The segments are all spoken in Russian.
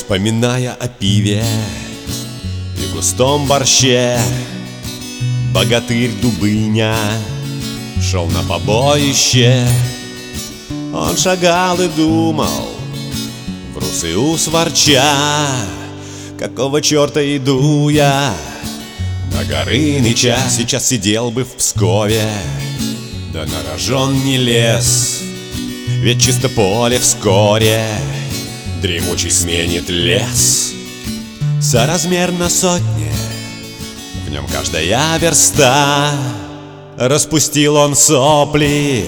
Поминая о пиве и густом борще, богатырь Дубыня шел на побоище. Он шагал и думал, в русый ус ворча: какого черта иду я на Горыныча? Сейчас сидел бы в Пскове, да на рожон не лез, ведь чисто поле вскоре дремучий сменит лес. Соразмерно сотне, в нем каждая верста. Распустил он сопли,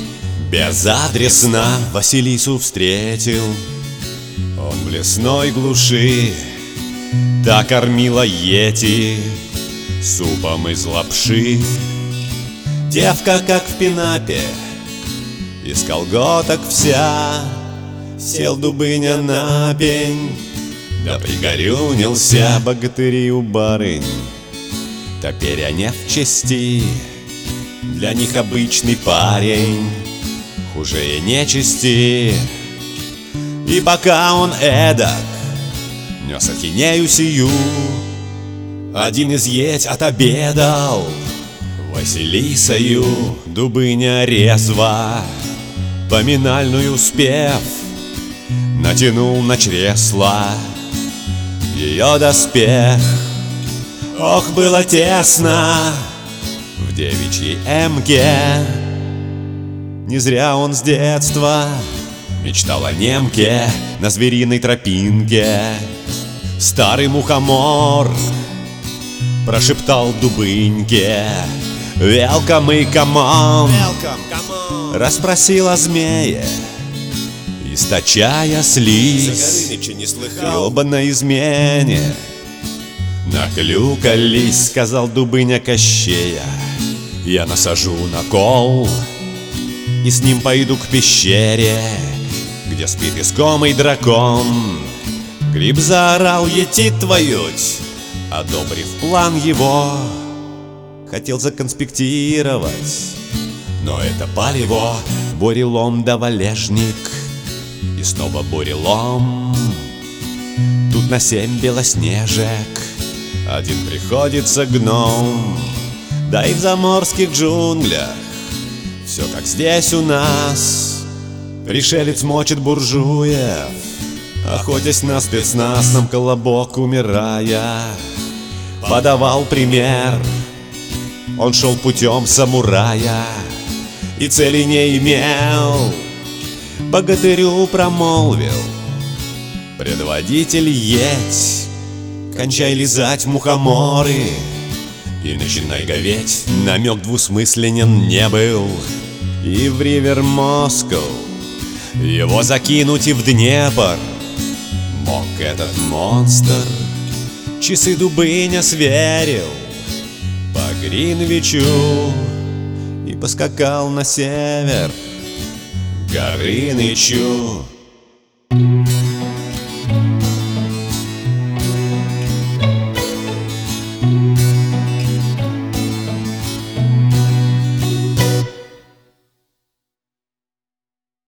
безадресно Василису встретил он в лесной глуши. Та кормила йети супом из лапши. Девка, как в пинапе, из колготок вся. Сел Дубыня на пень, да пригорюнился. Богатыри у барынь теперь не в чести, для них обычный парень хуже нечисти. И пока он эдак нес ахинею сию, один из еть отобедал Василисою. Дубыня резво, поминальную спев, натянул на чресло ее доспех. Ох, было тесно в девичьей эмке. Не зря он с детства мечтал о немке на звериной тропинке. Старый мухомор прошептал Дубыньке: welcome и come on. Расспросил о змее, источая слизь, ёба на измене. Наклюкались, сказал Дубыня Кощея, я насажу на кол и с ним пойду к пещере, где спит искомый дракон. Гриб заорал: ети твоють, одобрив план его. Хотел законспектировать, но это палево. Бурелом да валежник, и снова бурелом. Тут на 7 белоснежек один приходится гном. Да и в заморских джунглях все как здесь у нас. Пришелец мочит буржуев, охотясь на спецназ, нам колобок умирая подавал пример. Он шел путем самурая и цели не имел. Богатырю промолвил предводитель еть: кончай лизать мухоморы и начинай говеть. Намек двусмысленен не был, и в ривер Москов его закинуть и в Днепр мог этот монстр. Часы Дубыня сверил по Гринвичу и поскакал на север к Горынычу.